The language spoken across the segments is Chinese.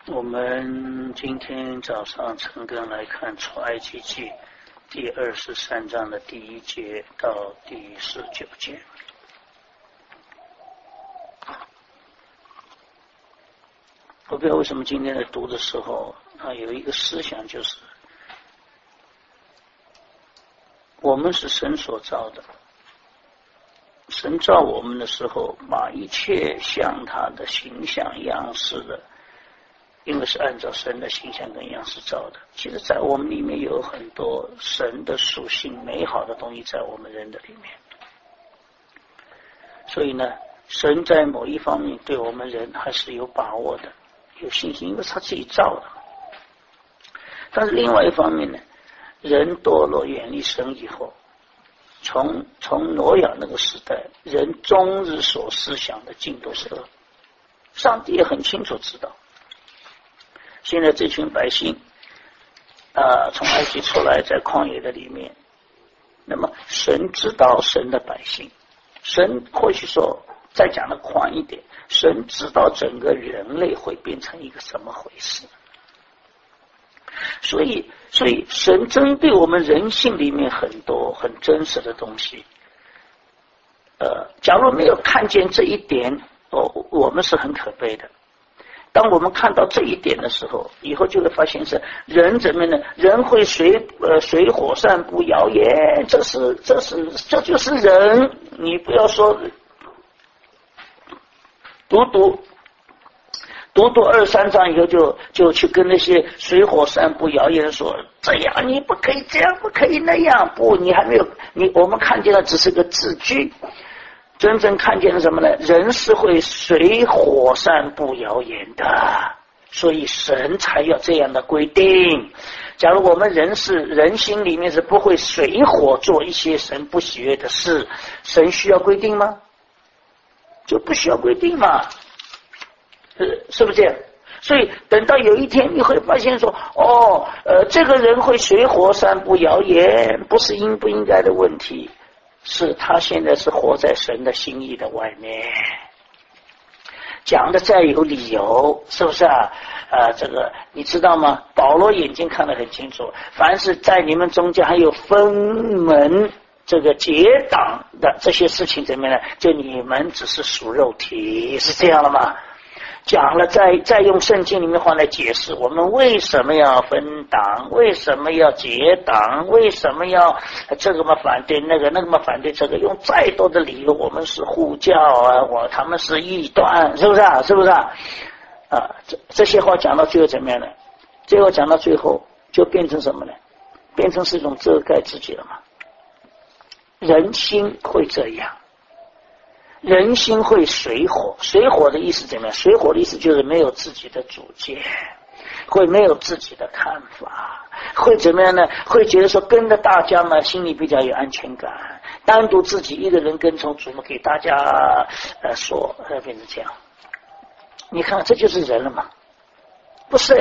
我们今天早上陈根来看出埃及记第23章的第1节到第19节。我不知道为什么今天在读的时候有一个思想，就是我们是神所造的，神造我们的时候把一切像他的形象样式的，因为是按照神的形象跟样式造的。其实在我们里面有很多神的属性美好的东西在我们人的里面，所以呢，神在某一方面对我们人还是有把握的，有信心，因为他自己造的。但是另外一方面呢，人堕落远离神以后，从挪亚那个时代，人终日所思想的尽都是恶，上帝也很清楚知道。现在这群百姓从埃及出来，在旷野的里面，那么神知道神的百姓，神或许说再讲的宽一点，神知道整个人类会变成一个什么回事。所以神针对我们人性里面很多很真实的东西，假如没有看见这一点，我们是很可悲的。当我们看到这一点的时候，以后就会发现是人怎么呢？人会随火散布谣言，这就是人。你不要说读2-3章以后就去跟那些随火散布谣言说，这样你不可以这样，不可以那样，不，你还没有我们看见的只是个字句，真正看见了什么呢？人是会随火散布谣言的，所以神才要这样的规定。假如我们人心里面是不会随火做一些神不喜悦的事，神需要规定吗？就不需要规定嘛，是不是这样？所以等到有一天你会发现说，这个人会随火散布谣言，不是应不应该的问题，是他现在是活在神的心意的外面，讲的再有理由，是不是啊？这个你知道吗？保罗眼睛看得很清楚，凡是在你们中间还有分门这个结党的这些事情怎么样呢？就你们只是属肉体，是这样了吗？讲了再用圣经里面话来解释我们为什么要分党，为什么要结党，为什么要这个嘛反对那个嘛反对这个，用再多的理由，我们是护教他们是异端，是不是啊？是不是啊？这些话讲到最后怎么样呢？最后讲到最后就变成什么呢？变成是一种遮盖自己了嘛。人心会这样，人心会随火，随火的意思怎么样？随火的意思就是没有自己的主见，会没有自己的看法，会怎么样呢？会觉得说跟着大家嘛，心里比较有安全感，单独自己一个人跟从主嘛，给大家说，变成这样。你看这就是人了嘛？不是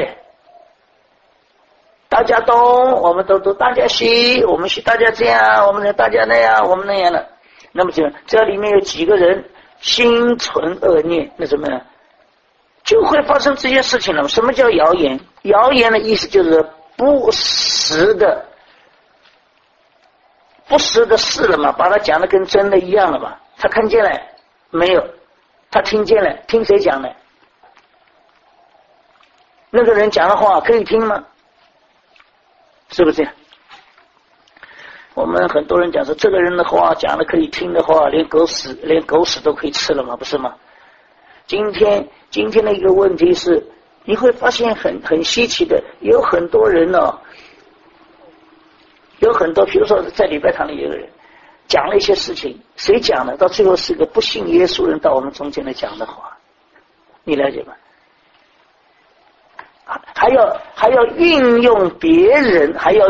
大家东，我们都大家西，我们是大家这样，我们大家那样，我们那样的。那么这里面有几个人心存恶念，那怎么样？就会发生这些事情了。什么叫谣言？谣言的意思就是不实的事了嘛，把它讲的跟真的一样了嘛。他看见了没有？他听见了，听谁讲的？那个人讲的话可以听吗？是不是这样？我们很多人讲说，这个人的话讲的可以听的话，连狗屎都可以吃了嘛，不是吗？今天的一个问题是，你会发现很稀奇的，有很多人有很多，比如说在礼拜堂里有个人讲了一些事情，谁讲的？到最后是个不信耶稣人到我们中间来讲的话，你了解吗？还要运用别人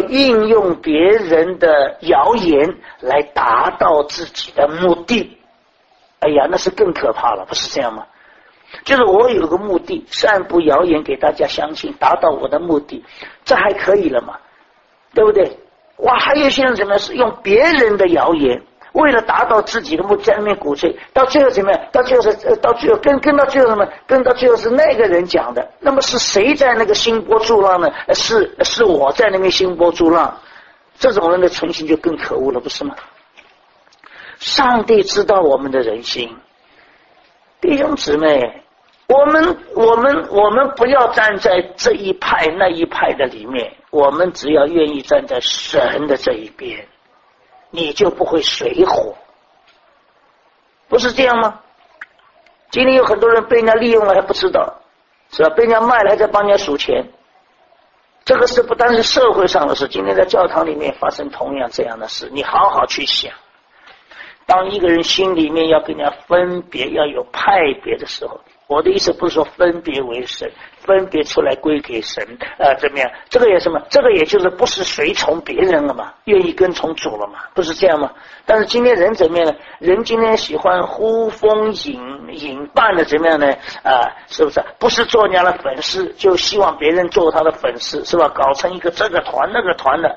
的谣言来达到自己的目的。哎呀，那是更可怕了，不是这样吗？就是我有个目的，散布谣言给大家相信，达到我的目的，这还可以了嘛？对不对？哇，还有些人怎么是用别人的谣言为了达到自己的目的在那边鼓吹，到最后怎么样？到最后跟到最后什么？跟到最后是那个人讲的。那么是谁在那个兴波助浪呢？是我在那边兴波助浪。这种人的存心就更可恶了，不是吗？上帝知道我们的人心，弟兄姊妹，我们不要站在这一派那一派的里面，我们只要愿意站在神的这一边，你就不会水火，不是这样吗？今天有很多人被人家利用了还不知道，是吧？被人家卖了还在帮人家数钱。这个事不单是社会上的事，今天在教堂里面发生同样这样的事，你好好去想。当一个人心里面要跟人家分别，要有派别的时候，我的意思不是说分别为神，分别出来归给神，怎么样？这个也什么？这个也就是不是随从别人了嘛，愿意跟从主了嘛，不是这样吗？但是今天人怎么样呢？人今天喜欢呼风引伴的怎么样呢？是不是？不是做人家的粉丝，就希望别人做他的粉丝，是吧？搞成一个这个团那个团的，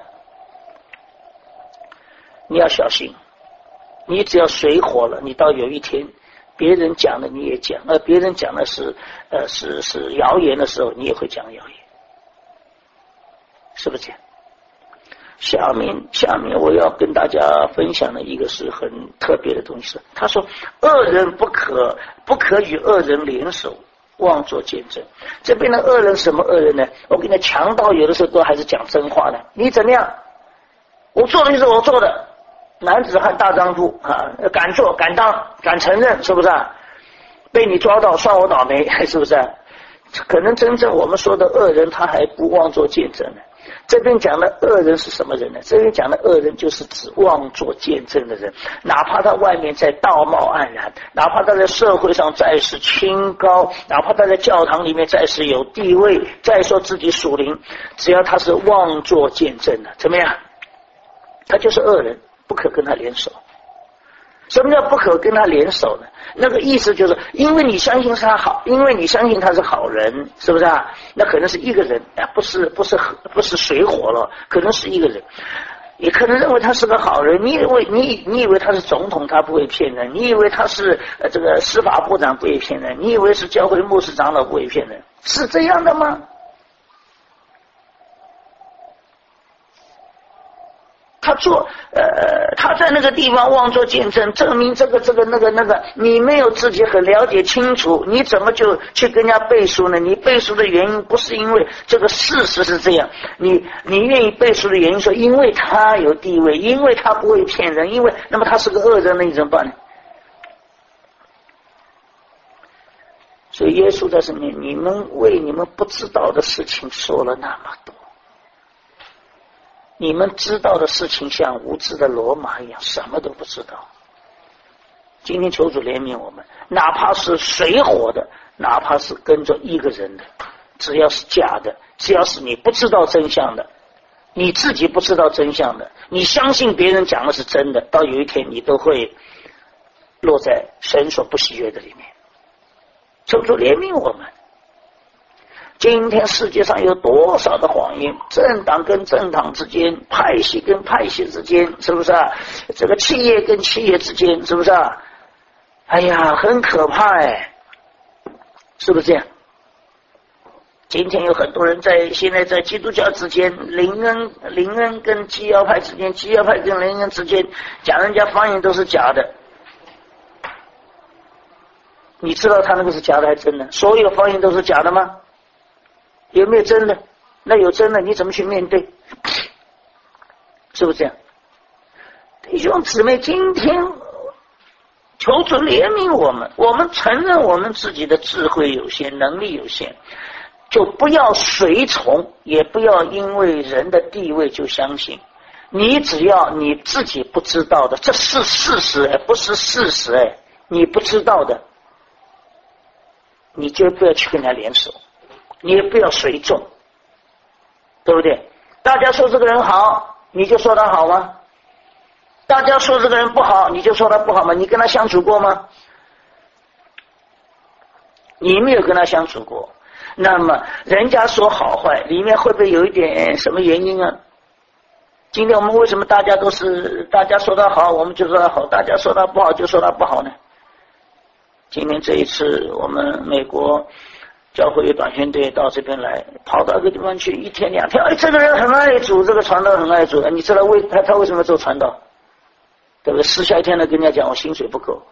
你要小心。你只要水火了，你到有一天别人讲的你也讲，别人讲的是谣言的时候，你也会讲谣言，是不是这样？下面我要跟大家分享的一个是很特别的东西，他说恶人不可与恶人联手，妄作见证。这边的恶人什么恶人呢？我跟你讲，强盗有的时候都还是讲真话的。你怎么样？我做的就是我做的。男子汉大丈夫啊，敢做敢当敢承认，是不是啊？被你抓到算我倒霉，是不是啊？可能真正我们说的恶人他还不妄作见证呢。这边讲的恶人是什么人呢？这边讲的恶人就是指妄作见证的人，哪怕他外面在道貌岸然，哪怕他在社会上再是清高，哪怕他在教堂里面再是有地位，再说自己属灵，只要他是妄作见证的，怎么样？他就是恶人，不可跟他联手。什么叫不可跟他联手呢？那个意思就是因为你相信他好，因为你相信他是好人，是不是啊？那可能是一个人，不是水火了，可能是一个人，也可能认为他是个好人。你以为他是总统，他不会骗人；你以为他是这个司法部长，不会骗人；你以为是教会牧师长老，不会骗人，是这样的吗？他在那个地方妄作见证，证明这个那个，你没有自己很了解清楚，你怎么就去跟人家背书呢？你背书的原因不是因为这个事实是这样，你愿意背书的原因说因为他有地位，因为他不会骗人，因为那么他是个恶人，那你怎么办呢？所以耶稣在这里面，你们为你们不知道的事情说了那么多。你们知道的事情像无知的罗马一样，什么都不知道。今天求主怜悯我们，哪怕是水火的，哪怕是跟着一个人的，只要是假的，只要是你不知道真相的，你自己不知道真相的，你相信别人讲的是真的，到有一天你都会落在神所不喜悦的里面。求主怜悯我们。今天世界上有多少的谎言，政党跟政党之间，派系跟派系之间，是不是啊？这个企业跟企业之间，是不是啊？哎呀，很可怕是不是这样？今天有很多人现在在基督教之间，灵恩跟基要派之间，基要派跟灵恩之间，讲人家方言都是假的。你知道他那个是假的还是真的？所有方言都是假的吗？有没有真的？那有真的，你怎么去面对？是不是这样？弟兄姊妹，今天求主怜悯我们，我们承认我们自己的智慧有限，能力有限，就不要随从，也不要因为人的地位就相信。你只要你自己不知道的，这是事实不是事实你不知道的，你就不要去跟他联手，你也不要随众，对不对？大家说这个人好，你就说他好吗？大家说这个人不好，你就说他不好吗？你跟他相处过吗？你没有跟他相处过，那么人家说好坏里面会不会有一点什么原因啊？ 今天我们为什么大家说他好，我们就说他好；大家说他不好，就说他不好呢？今天这一次，我们美国教会短宣队到这边来，跑到一个地方去，1天2天，哎，这个人很爱主，这个传道很爱主，你知道他为什么做传道？对不对？私下一天来跟人家讲，我薪水不够。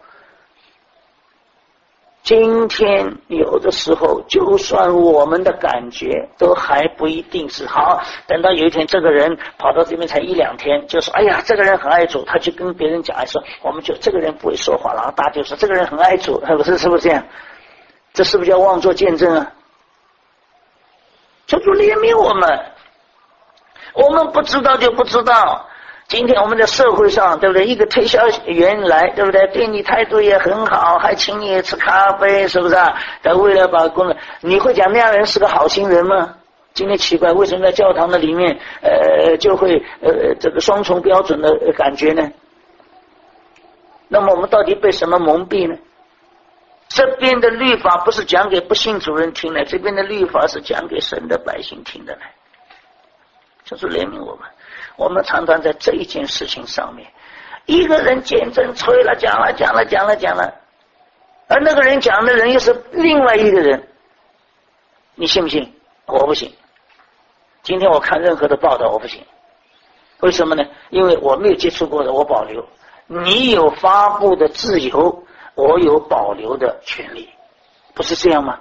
今天有的时候，就算我们的感觉都还不一定是好，等到有一天这个人跑到这边才1、2天，就说哎呀，这个人很爱主，他就跟别人讲，说我们就这个人不会说话，然后大家就说这个人很爱主，是不是这样？这是不是叫妄作见证啊？求主怜悯我们，我们不知道就不知道。今天我们在社会上，对不对？一个推销员来，对不对？对你态度也很好，还请你吃咖啡，是不是啊？但为了把功能，你会讲那样人是个好心人吗？今天奇怪，为什么在教堂的里面，就会这个双重标准的感觉呢？那么我们到底被什么蒙蔽呢？这边的律法不是讲给不信主人听的，这边的律法是讲给神的百姓听的呢。就是怜悯我们。我们常常在这一件事情上面，一个人见证吹了讲了，而那个人讲的人又是另外一个人，你信不信？我不信。今天我看任何的报道我不信，为什么呢？因为我没有接触过的我保留，你有发布的自由，我有保留的权利，不是这样吗？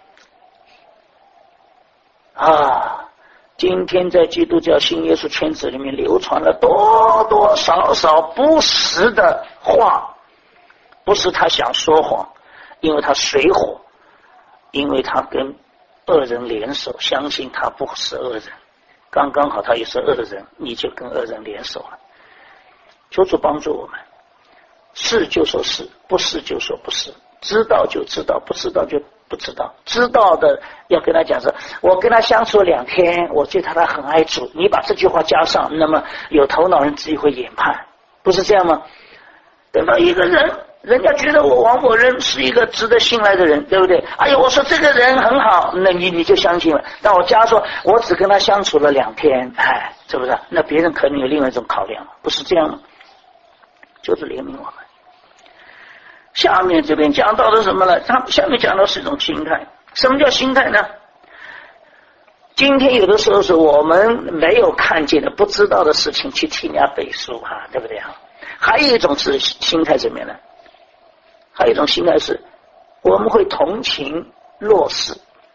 今天在基督教新耶稣圈子里面流传了多多少少不实的话，不是他想说谎，因为他水火，因为他跟恶人联手，相信他不是恶人，刚刚好他也是恶人，你就跟恶人联手了。求主帮助我们，是就说是，不是就说不是，知道就知道，不知道就不知道。知道的要跟他讲说，我跟他相处2天，我觉得他很爱主，你把这句话加上，那么有头脑人自己会研判，不是这样吗？等到一个人，人家觉得我王某人是一个值得信赖的人，对不对？哎呀，我说这个人很好，那你就相信了。但我加说我只跟他相处了2天，是不是？那别人可能有另外一种考量，不是这样吗？就是怜悯我们。下面这边讲到的什么呢？他下面讲到是一种心态。什么叫心态呢？今天有的时候是我们没有看见的、不知道的事情去替人家背书对不对？还有一种是心态怎么样呢？还有一种心态是我们会同情弱势。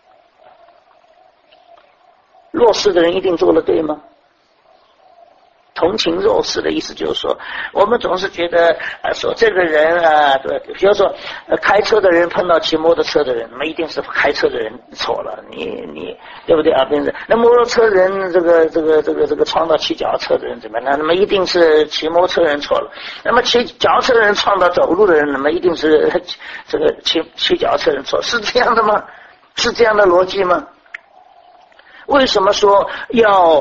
弱势的人一定做得对吗？同情弱势的意思就是说，我们总是觉得说这个人对，比如说开车的人碰到骑摩托车的人，那么一定是开车的人错了，你对不对啊？那摩托车人这个撞到骑脚踏车的人怎么样？那么一定是骑摩托车人错了。那么骑脚踏车的人撞到走路的人，那么一定是这个骑脚踏车人错，是这样的吗？是这样的逻辑吗？为什么说要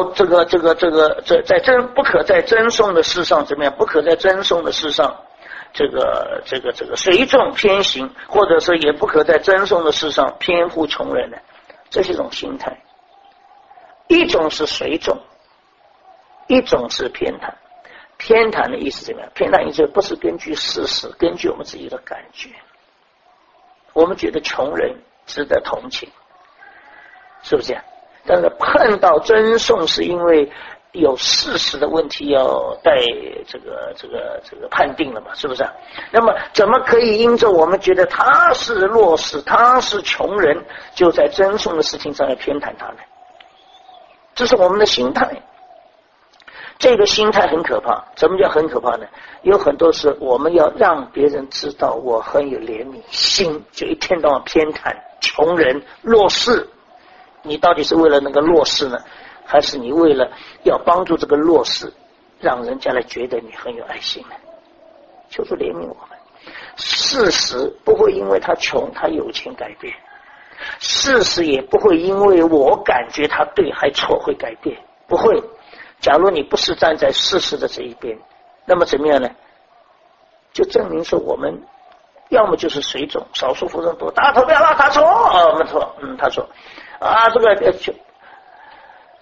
在不可在赠送的事上怎么样？不可在赠送的事上这个随众偏行，或者说也不可在赠送的事上偏护穷人呢？这是一种心态。一种是随众，一种是偏袒。偏袒的意思怎么样？偏袒意思不是根据事实，根据我们自己的感觉。我们觉得穷人值得同情，是不是这样？但是碰到赠送是因为有事实的问题要带这个判定了嘛，是不是？那么怎么可以因着我们觉得他是弱势，他是穷人，就在赠送的事情上要偏袒他呢？这是我们的心态。这个心态很可怕。什么叫很可怕呢？有很多是我们要让别人知道我很有怜悯心，就一天到晚偏袒穷人弱势。你到底是为了那个弱势呢，还是你为了要帮助这个弱势，让人家来觉得你很有爱心呢？求主怜悯我们。事实不会因为他穷他有钱改变，事实也不会因为我感觉他对还错会改变，不会。假如你不是站在事实的这一边，那么怎么样呢？就证明说我们要么就是随众，少数服众多，大家投票了他错，我们错，他错这个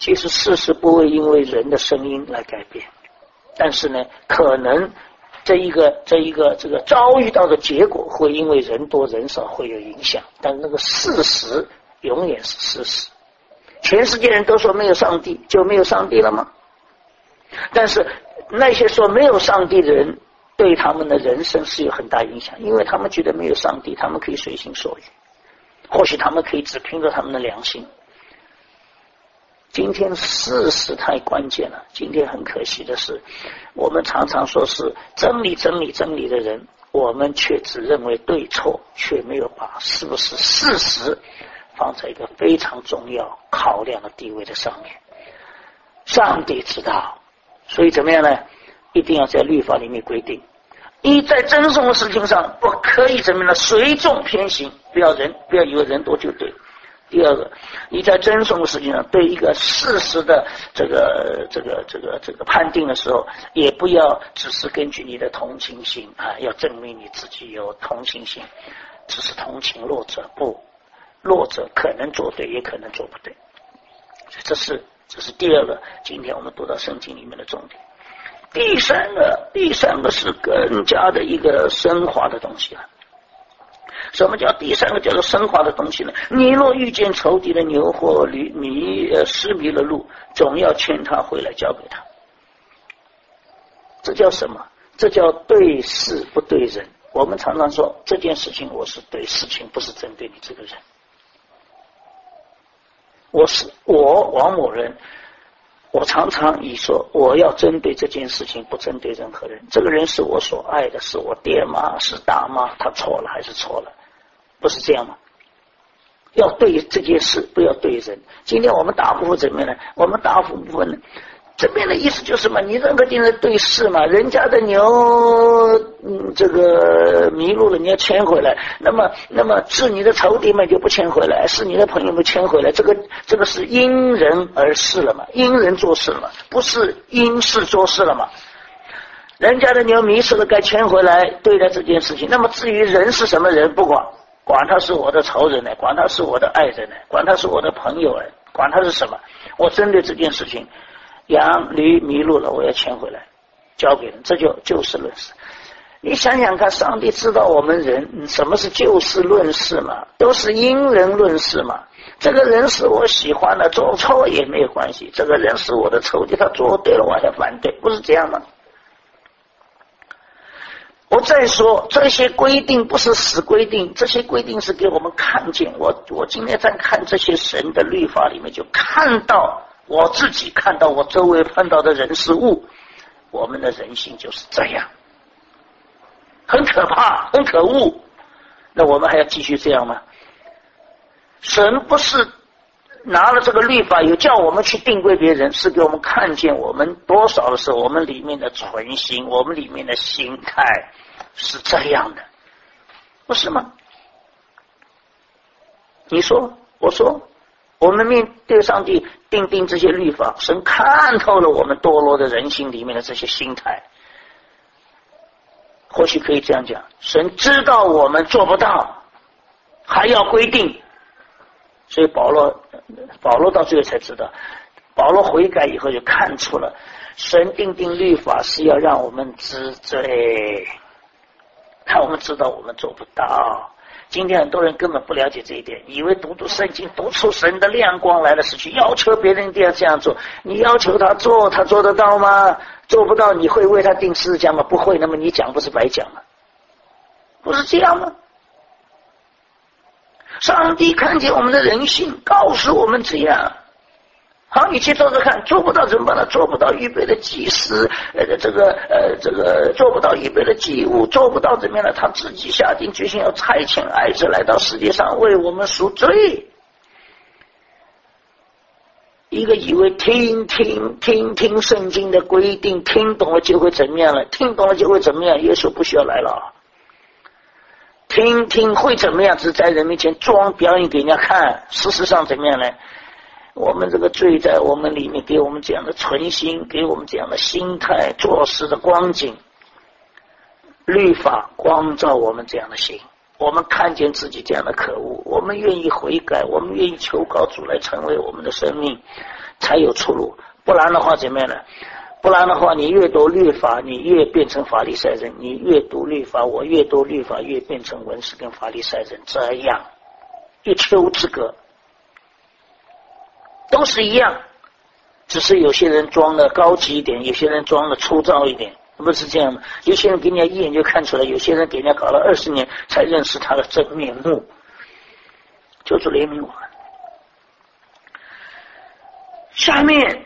其实事实不会因为人的声音来改变，但是呢，可能这个遭遇到的结果会因为人多人少会有影响，但那个事实永远是事实。全世界人都说没有上帝，就没有上帝了吗？但是那些说没有上帝的人，对他们的人生是有很大影响，因为他们觉得没有上帝，他们可以随心所欲，或许他们可以只凭着他们的良心。今天事实太关键了，今天很可惜的是，我们常常说是真理的人，我们却只认为对错，却没有把是不是事实放在一个非常重要考量的地位的上面。上帝知道，所以怎么样呢？一定要在律法里面规定，一在赠送的事情上不可以怎么样呢？随众偏行，不要以为人多就对。第二个，你在赠送的事情上对一个事实的这个判定的时候，也不要只是根据你的同情心啊，要证明你自己有同情心，只是同情弱者，不，弱者可能做对，也可能做不对。这是第二个，今天我们读到圣经里面的重点。第三个是更加的一个升华的东西了。什么叫第三个叫做升华的东西呢？你若遇见仇敌的牛或驴失迷了路，总要牵他回来交给他。这叫什么？这叫对事不对人。我们常常说这件事情我是对事情，不是针对你这个人。我王某人，我常常以说我要针对这件事情，不针对任何人。这个人是我所爱的，是我爹妈，是大妈，他错了还是错了？不是这样吗？要对这件事，不要对人。今天我们大部分怎么样呢？我们大部分呢，这边的意思就是嘛，你任何地方对事嘛，人家的牛这个迷路了，你要牵回来。那么是你的仇敌们就不牵回来，是你的朋友们牵回来。这个是因人而事了嘛，因人做事了嘛，不是因事做事了嘛。人家的牛迷失了，该牵回来对待这件事情。那么至于人是什么人，不管他是我的仇人呢，管他是我的爱人呢，管他是我的朋友呢，管他是什么，我针对这件事情，羊驴迷路了，我要牵回来交给人，这就事论事。你想想看，上帝知道我们人什么是就事论事嘛，都是因人论事嘛。这个人是我喜欢的，做错也没有关系，这个人是我的仇敌，他做对了我还反对，不是这样吗？我再说，这些规定不是死规定，这些规定是给我们看见。我今天在看这些神的律法里面，就看到我自己，看到我周围碰到的人事物，我们的人性就是这样，很可怕，很可恶。那我们还要继续这样吗？神不是拿了这个律法，有叫我们去定规别人，是给我们看见我们多少的时候，我们里面的存心，我们里面的心态是这样的，不是吗？你说，我说，我们面对上帝定这些律法，神看透了我们堕落的人心里面的这些心态。或许可以这样讲，神知道我们做不到，还要规定。所以保罗到最后才知道，保罗悔改以后就看出了，神定律法是要让我们知罪，让我们知道我们做不到。今天很多人根本不了解这一点，以为读圣经读出神的亮光来了，是去要求别人一定要这样做。你要求他做，他做得到吗？做不到，你会为他定十字架吗？不会，那么你讲不是白讲吗？不是这样吗？上帝看见我们的人性，告诉我们这样。好，你去做做看，做不到怎么办呢？做不到预备的祭司，这个做不到预备的祭物，做不到怎么样呢？他自己下定决心要差遣爱子来到世界上为我们赎罪。一个以为听圣经的规定，听懂了就会怎么样了？听懂了就会怎么样？耶稣不需要来了。听会怎么样？只是在人面前装表演给人家看。事实上怎么样呢？我们这个罪在我们里面，给我们这样的存心，给我们这样的心态，做事的光景。律法光照我们这样的心，我们看见自己这样的可恶，我们愿意悔改，我们愿意求告主来成为我们的生命。 才有出路。不然的话怎么样呢？不然的话，你越读律法，你越变成法利赛人；你越读律法，我越读律法，越变成文士跟法利赛人，这样一丘之貉，都是一样，只是有些人装的高级一点，有些人装的粗糙一点，不是这样的。有些人给人家一眼就看出来，有些人给人家搞了20年才认识他的真面目，求主怜悯我们。下面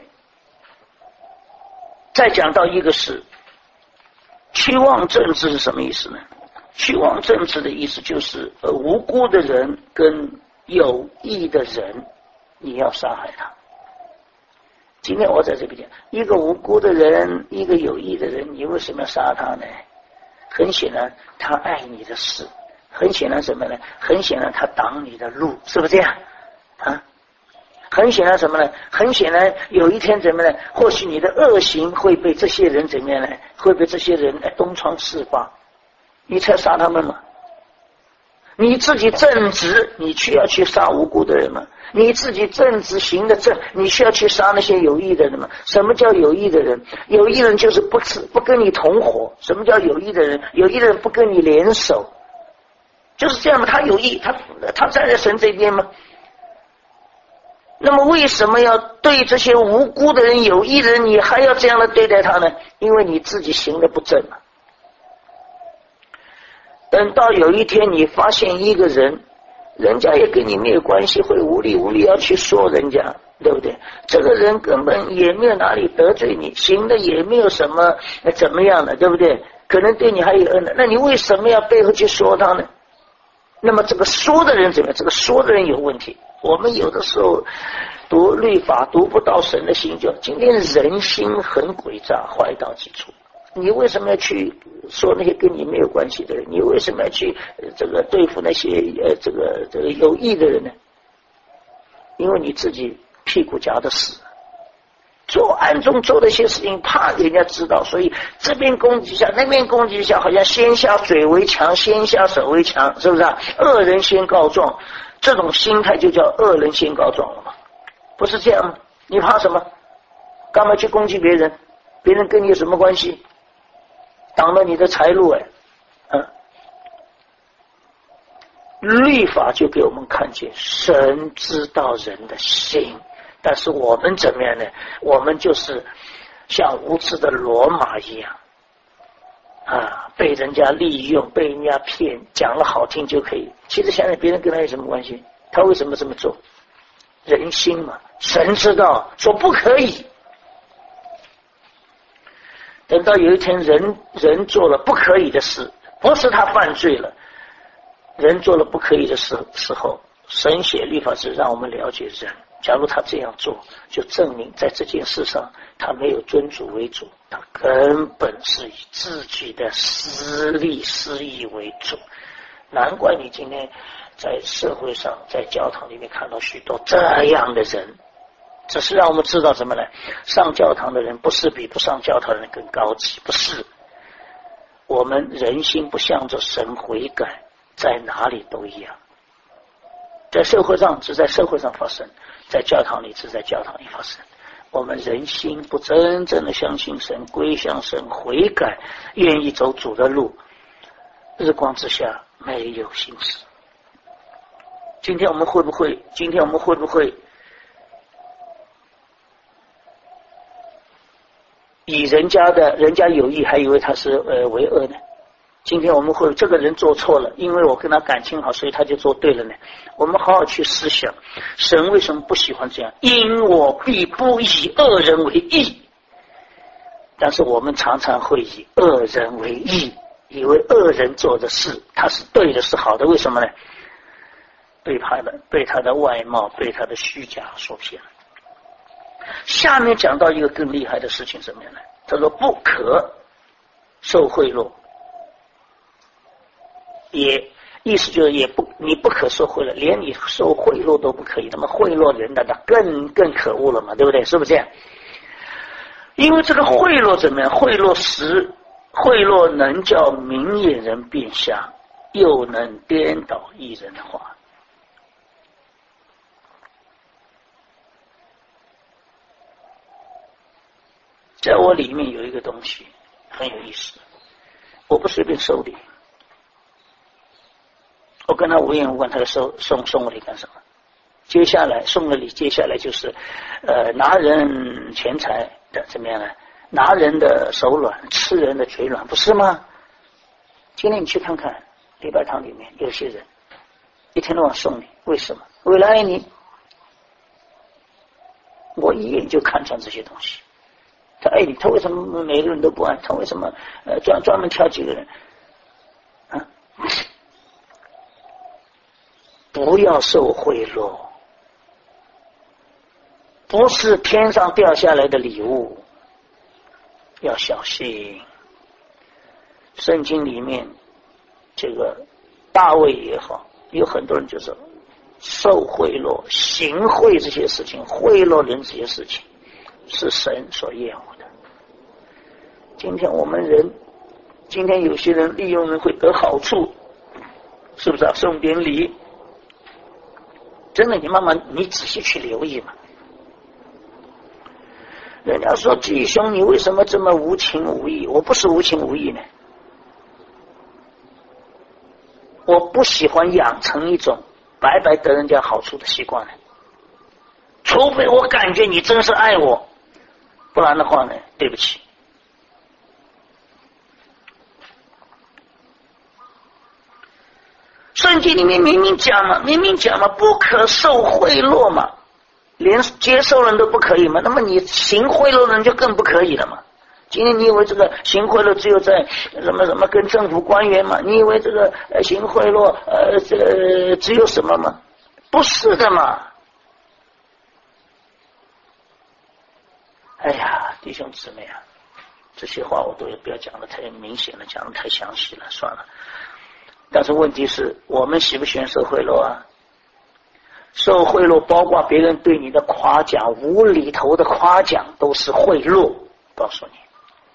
再讲到一个是虚妄正直是什么意思呢？虚妄正直的意思就是无辜的人跟有意的人你要杀害他。今天我在这边讲一个无辜的人，一个有意的人，你为什么要杀他呢？很显然他爱你的事，很显然什么呢？很显然他挡你的路，是不是这样啊？很显然什么呢？很显然有一天怎么呢？或许你的恶行会被这些人怎么样呢？会被这些人东窗事发，你才杀他们吗？你自己正直，你需要去杀无辜的人吗？你自己正直行的正，你需要去杀那些有意的人吗？什么叫有意的人？有意的人就是不跟你同伙。什么叫有意的人？有意的人不跟你联手，就是这样的。他有意，他站在神这边吗？那么为什么要对这些无辜的人、有意的人，你还要这样的对待他呢？因为你自己行的不正啊。等到有一天你发现一个人，人家也跟你没有关系，会无理要去说人家，对不对？这个人根本也没有哪里得罪你，行的也没有什么怎么样的，对不对？可能对你还有恩的，那你为什么要背后去说他呢？那么这个说的人怎么样？这个说的人有问题。我们有的时候读律法读不到神的心，就今天人心很诡诈，坏到极处。你为什么要去说那些跟你没有关系的人？你为什么要去这个对付那些这个有意的人呢？因为你自己屁股夹的死，做暗中做的一些事情，怕人家知道，所以这边攻击一下，那边攻击一下，好像先下嘴为强，先下手为强，是不是啊？恶人先告状，这种心态就叫恶人先告状了嘛？不是这样吗？你怕什么？干嘛去攻击别人？别人跟你有什么关系？挡了你的财路律法就给我们看见神知道人的心，但是我们怎么样呢？我们就是像无知的骡马一样被人家利用，被人家骗，讲了好听就可以。其实想想别人跟他有什么关系？他为什么这么做？人心嘛，神知道说不可以。等到有一天人做了不可以的事，不是他犯罪了，人做了不可以的事时候，神写律法是让我们了解人。假如他这样做，就证明在这件事上他没有尊主为主，他根本是以自己的私利私意为主。难怪你今天在社会上在教堂里面看到许多这样的人，只是让我们知道什么呢？上教堂的人不是比不上教堂的人更高级，不是。我们人心不向着神悔改，在哪里都一样。在社会上只在社会上发生，在教堂里只在教堂里发生。我们人心不真正的相信神，归向神，悔改，愿意走主的路，日光之下没有心事。今天我们会不会以人家有意还以为他是为恶呢？今天我们会这个人做错了，因为我跟他感情好，所以他就做对了呢？我们好好去思想，神为什么不喜欢这样？因我必不以恶人为义。但是我们常常会以恶人为义，以为恶人做的事他是对的，是好的。为什么呢？被他的外貌，被他的虚假所骗了。下面讲到一个更厉害的事情，什么样呢？他说不可受贿赂，意思就是你不可受贿赂，连你受贿赂都不可以。那么贿赂人的那更可恶了嘛，对不对？是不是这样？因为这个贿赂怎么样？贿赂能叫明眼人变瞎，又能颠倒义人的话。 在我里面有一个东西很有意思，我不随便收礼，我跟他无缘无故，他送我礼干什么？接下来送了礼，接下来就是拿人钱财的怎么样呢？拿人的手软，吃人的嘴软，不是吗？今天你去看看礼拜堂里面有些人一天到晚送你，为什么？为了爱你。我一眼就看穿这些东西。他爱你，他为什么每个人都不爱？他为什么专门挑几个人啊？不要受贿赂，不是天上掉下来的礼物，要小心。圣经里面这个大卫也好，有很多人就说受贿赂、行贿这些事情，贿赂人这些事情是神所厌恶的。今天有些人利用人会得好处，是不是啊？送点礼，真的你仔细去留意嘛。人家说弟兄你为什么这么无情无义？我不是无情无义呢，我不喜欢养成一种白白得人家好处的习惯呢，除非我感觉你真是爱我，不然的话呢，对不起。圣经里面明明讲了，不可受贿赂嘛，连接受人都不可以嘛，那么你行贿赂人就更不可以了嘛。今天你以为这个行贿赂只有在什么跟政府官员嘛？你以为这个行贿赂这个只有什么吗？不是的嘛。哎呀，弟兄姊妹啊，这些话我都不要讲的太明显了，讲的太详细了，算了。但是问题是我们喜不喜欢受贿赂啊？受贿赂包括别人对你的夸奖，无厘头的夸奖都是贿赂，告诉你。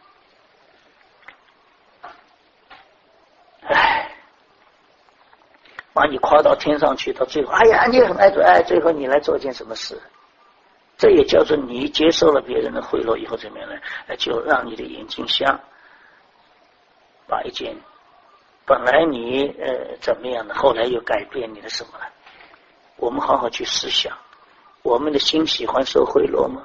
把你夸到天上去，到最后，哎呀，你很爱做，最后你来做一件什么事？这也叫做你接受了别人的贿赂以后怎么样呢？就让你的眼睛瞎，把一件本来你怎么样的，后来又改变你的什么了？我们好好去思想，我们的心喜欢受贿赂吗？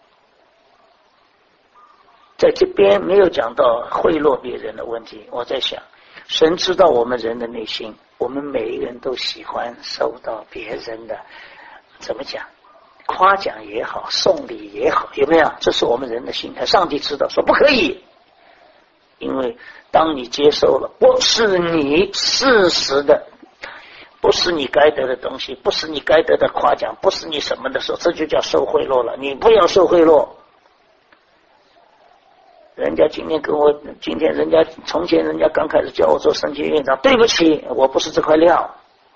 在这边没有讲到贿赂别人的问题，我在想，神知道我们人的内心，我们每一个人都喜欢受到别人的怎么讲，夸奖也好，送礼也好，有没有？这是我们人的心态。上帝知道说不可以，因为当你接受了不是你事实的，不是你该得的东西，不是你该得的夸奖，不是你什么的时候，这就叫受贿赂了。你不要受贿赂。人家今天人家从前人家刚开始叫我做升级院长，对不起，我不是这块料。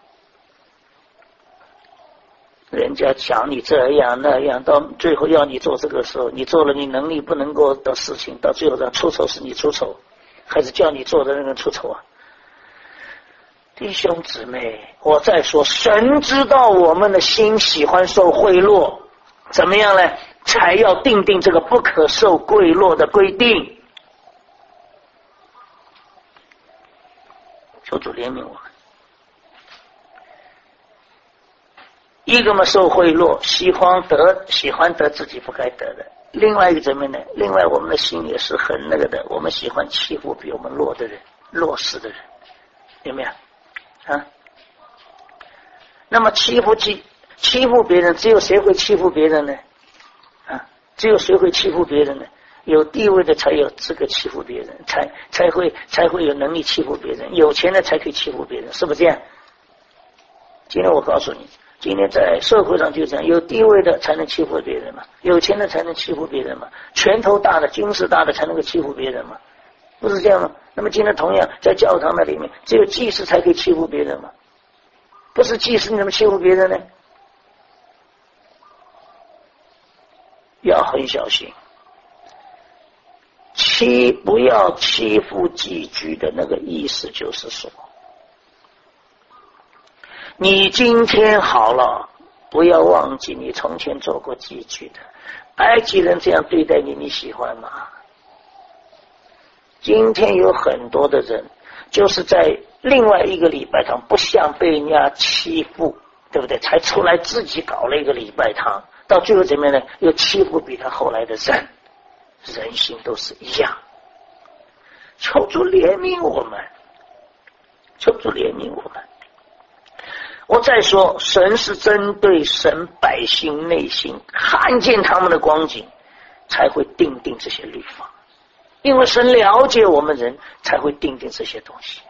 人家讲你这样那样，到最后要你做这个时候，你做了你能力不能够的事情，到最后让出丑是你出丑，还是叫你做的那个出丑啊？弟兄姊妹，我再说，神知道我们的心喜欢受贿赂，怎么样呢？才要定这个不可受贿赂的规定。求主怜悯我们。一个嘛受贿赂，喜欢得自己不该得的；另外一个怎么呢？另外我们的心也是很那个的，我们喜欢欺负比我们弱的人、弱势的人，有没有啊？那么欺负别人，只有谁会欺负别人呢？只有谁会欺负别人呢？有地位的才有资格欺负别人，才会有能力欺负别人，有钱的才可以欺负别人，是不是这样？今天我告诉你，今天在社会上就这样，有地位的才能欺负别人嘛，有钱的才能欺负别人嘛，拳头大的、军事大的才能够欺负别人嘛，不是这样吗？那么今天同样在教堂的里面，只有祭司才可以欺负别人嘛，不是祭司你怎么欺负别人呢？要很小心，不要欺负寄居的那个意思就是说，你今天好了， 不要忘记你从前做过寄居的。埃及人这样对待你，你喜欢吗？今天有很多的人就是在另外一个礼拜堂不想被人家欺负，对不对？才出来自己搞了一个礼拜堂，到最后怎么样呢？又欺负比他后来的人，人心都是一样。求主怜悯我们，求主怜悯我们。我再说，神是针对神百姓内心，看见他们的光景，才会定这些律法。因为神了解我们人，才会定这些东西。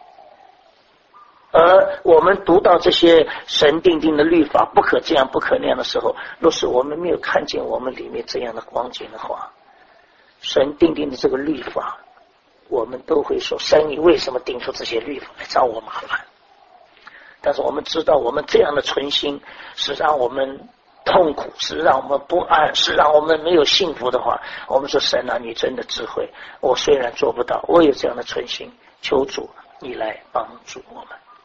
而我们读到这些神定的律法，不可这样不可那样的时候，若是我们没有看见我们里面这样的光景的话，神定的这个律法，我们都会说，神你为什么定出这些律法来找我麻烦？但是我们知道，我们这样的存心是让我们痛苦，是让我们不安，是让我们没有幸福的话，我们说神啊，你真的智慧，我虽然做不到，我有这样的存心，求主你来帮助我们。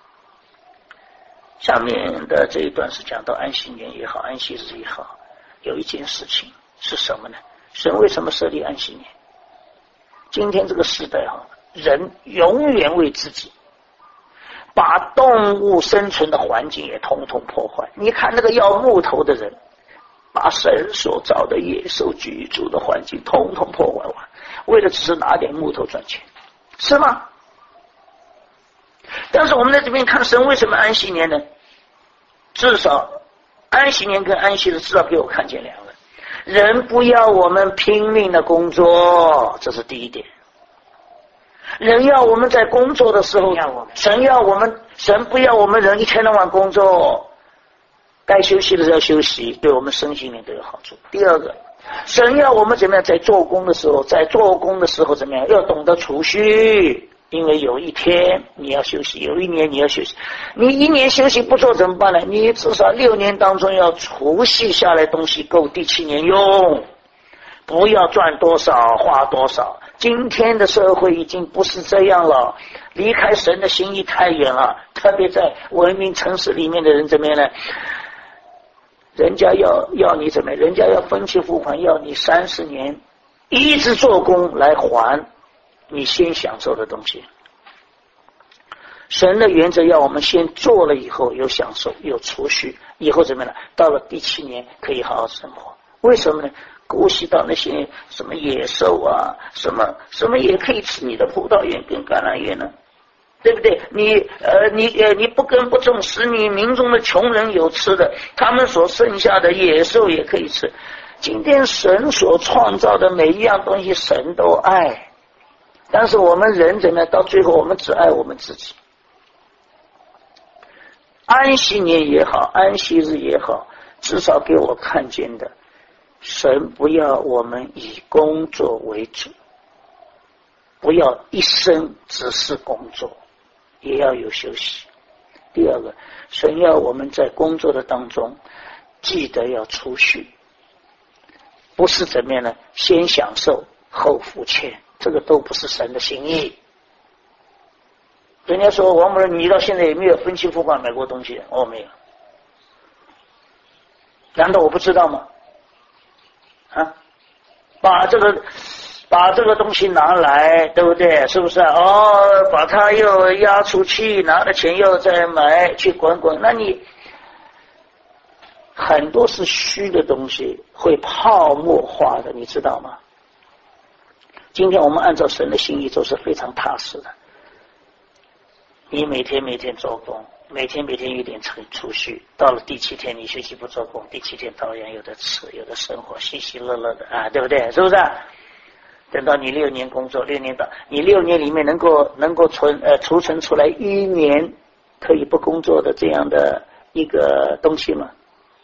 下面的这一段是讲到安息年也好，安息日也好，有一件事情是什么呢？神为什么设立安息年？今天这个时代人永远为自己把动物生存的环境也统统破坏。你看那个要木头的人，把神所造的野兽居住的环境统统破坏完，为了只是拿点木头赚钱，是吗？但是我们在这边看神为什么安息年呢？至少安息年跟安息日至少给我看见两个人不要我们拼命的工作，这是第一点。人要我们在工作的时候，神不要我们人一天到晚工作，该休息的时候要休息，对我们身心灵都有好处。第二个，神要我们怎么样，在做工的时候怎么样，要懂得储蓄，因为有一天你要休息，有一年你要休息，你一年休息不做怎么办呢？你至少6年当中要储蓄下来东西够第7年用，不要赚多少花多少。今天的社会已经不是这样了，离开神的心意太远了，特别在文明城市里面的人怎么样呢？人家要你怎么样？人家要分期付款，要你30年一直做工来还你先享受的东西。神的原则要我们先做了以后有享受有储蓄，以后怎么样呢？到了第7年可以好好生活。为什么呢？顾惜到那些什么野兽啊，什么也可以吃你的葡萄园跟橄榄园呢，对不对？你不耕不种，使你民中的穷人有吃的，他们所剩下的野兽也可以吃。今天神所创造的每一样东西，神都爱，但是我们人怎么样？到最后我们只爱我们自己。安息年也好，安息日也好，至少给我看见的，神不要我们以工作为主，不要一生只是工作，也要有休息。第二个，神要我们在工作的当中记得要储蓄，不是怎么样呢？先享受后付钱，这个都不是神的心意。人家说王某人，你到现在也没有分期付款买过东西，我没有，难道我不知道吗？把这个东西拿来，对不对？是不是把它又压出去，拿了钱又再买去滚，那你很多是虚的东西，会泡沫化的，你知道吗？今天我们按照神的心意做是非常踏实的。你每天做工，每天有点储蓄，到了第7天你休息不做工，第7天照样有的吃，有的生活，喜喜乐乐的啊，对不对？是不是？等到你6年工作，6年到你6年里面能够储存出来1年可以不工作的这样的一个东西吗？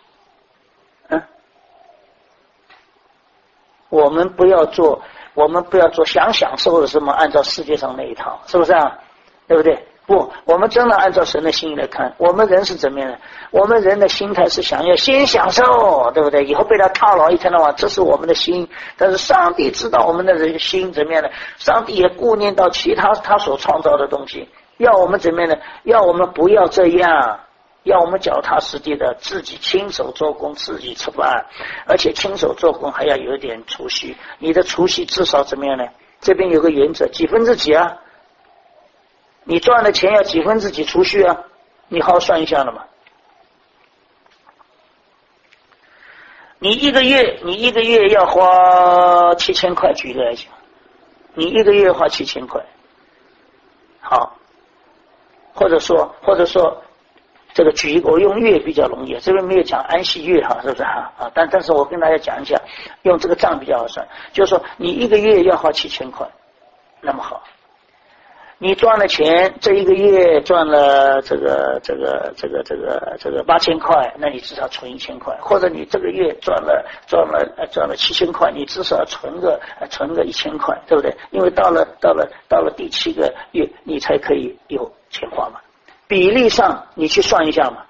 我们不要做想享受的什么按照世界上那一套，是不是啊？对不对？不，我们真的按照神的心意来看，我们人是怎么样的？我们人的心态是想要先享受，对不对？以后被他套牢一天的话，这是我们的心。但是上帝知道我们的人心怎么样的，上帝也顾念到其他他所创造的东西，要我们怎么样的？要我们不要这样， 要我们脚踏实地的自己亲手做工，自己吃饭，而且亲手做工还要有一点储蓄。你的储蓄至少怎么样呢？这边有个原则，几分之几啊？你赚的钱要几分之几储蓄啊？你好好算一下了嘛。你一个月要花7000块，举例来讲，你一个月花7000块，好，或者说这个举一个，我用月比较容易，这边没有讲安息月哈，是不是哈？啊，但是我跟大家讲一下，用这个账比较好算，就是说你一个月要花7000块，那么好，你赚了钱，这一个月赚了这个8000块，那你至少存1000块，或者你这个月赚了7000块，你至少存个1000块，对不对？因为到了第7个月，你才可以有钱花嘛。比例上你去算一下嘛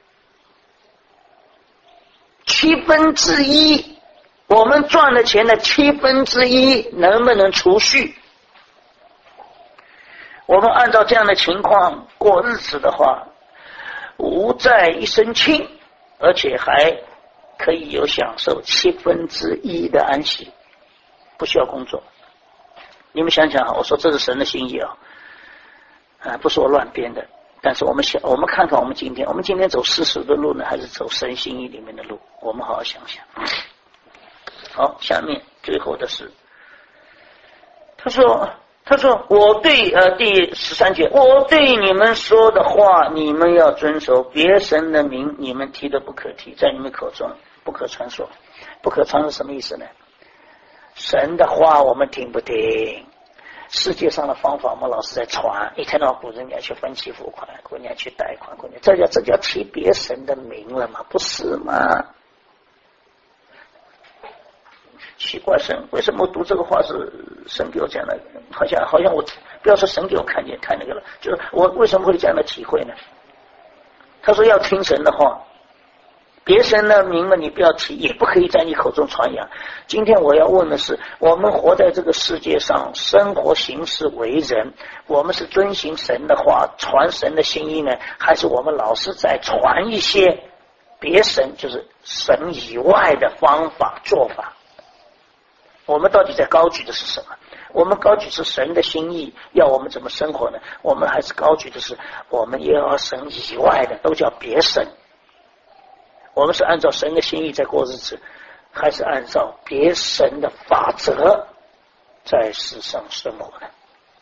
，1/7，我们赚的钱的1/7能不能储蓄？我们按照这样的情况过日子的话，无债一身轻，而且还可以有享受1/7的安息，不需要工作。你们想想啊，我说这是神的心意啊，不是我乱编的。但是我们看看我们今天走世俗的路呢，还是走神心意里面的路？我们好好想想。好，下面最后的是，他说我对第13节，我对你们说的话，你们要遵守，别神的名你们提的不可提，在你们口中不可传说。不可传是什么意思呢？神的话我们听不听？世界上的方法我们老是在传，一天到晚鼓人家去分期付款，鼓人家去贷款，这叫提别神的名了吗？不是吗？奇怪，神为什么读这个话是神给我这样的？好像我不要说神给我看那个了，就是我为什么会这样的体会呢？他说要听神的话，别神的名嘛，你不要提，也不可以在你口中传扬。今天我要问的是，我们活在这个世界上，生活行事为人，我们是遵行神的话，传神的心意呢，还是我们老是在传一些别神，就是神以外的方法做法？我们到底在高举的是什么？我们高举是神的心意，要我们怎么生活呢？我们还是高举的是我们耶和华神以外的，都叫别神。我们是按照神的心意在过日子，还是按照别神的法则在世上生活呢？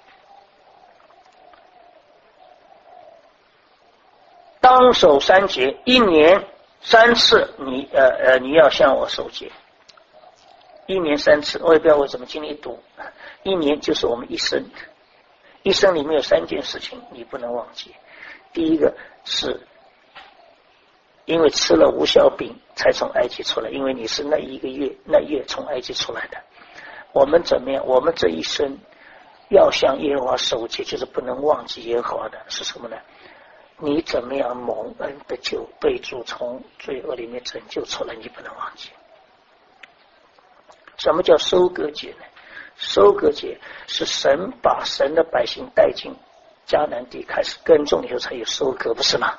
当守3节，1年3次，你要向我守节。1年3次，我也不知道为什么今天读，1年就是我们一生里面有3件事情你不能忘记。第一个是因为吃了无酵饼才从埃及出来，因为你是那月从埃及出来的。我们怎么样？我们这一生要向耶和华守节，就是不能忘记耶和华的是什么呢？你怎么样蒙恩的救，被主从罪恶里面拯救出来，你不能忘记。什么叫收割节呢？收割节是神把神的百姓带进迦南地，开始耕种以后才有收割，不是吗？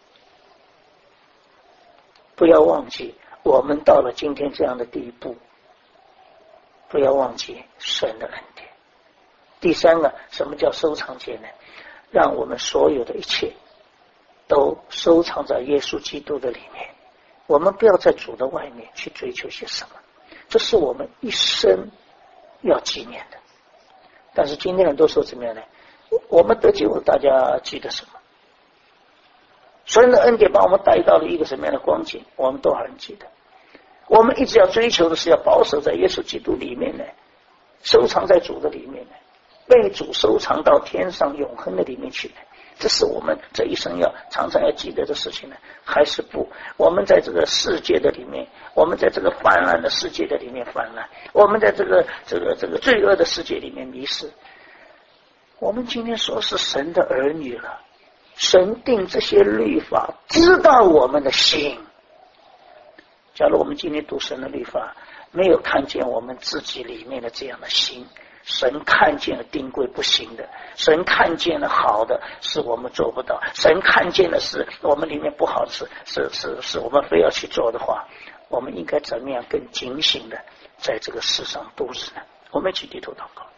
不要忘记我们到了今天这样的地步，不要忘记神的恩典。第三个，什么叫收藏节呢？让我们所有的一切都收藏在耶稣基督的里面，我们不要在主的外面去追求些什么，这是我们一生要纪念的。但是今天人都说怎么样呢？我们得救，大家记得什么？神的恩典把我们带到了一个什么样的光景，我们都很记得。我们一直要追求的是要保守在耶稣基督里面呢，收藏在主的里面呢，被主收藏到天上永恒的里面去呢。这是我们这一生常常要记得的事情呢。还是不，我们在这个世界的里面，我们在这个泛滥的世界的里面泛滥，我们在这个罪恶的世界里面迷失。我们今天说是神的儿女了，神定这些律法，知道我们的心。假如我们今天读神的律法，没有看见我们自己里面的这样的心， 神看见了定规不行的，神看见了好的是我们做不到，神看见的是我们里面不好吃，是我们非要去做的话，我们应该怎么样更警醒的在这个世上度日呢？我们一起低头祷告。